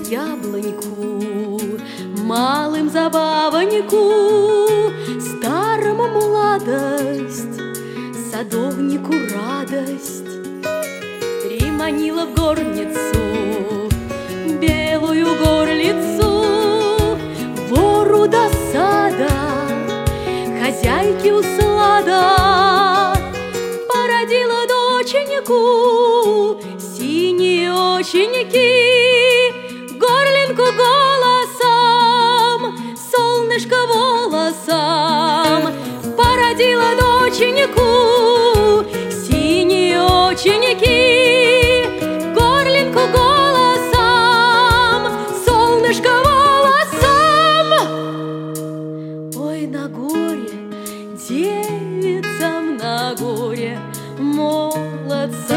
яблоньку, малым забавоньку, старому молодость, садовнику радость. Приманила в горницу белую горлицу, вору досада, хозяйке услада. Породила доченьку, синие оченьки, горлинку голосом, солнышко волосом. Породила доченьку, синие оченьки, горлинку голосом, солнышко волосом. Ой, на горе, девицам на горе, молодцам.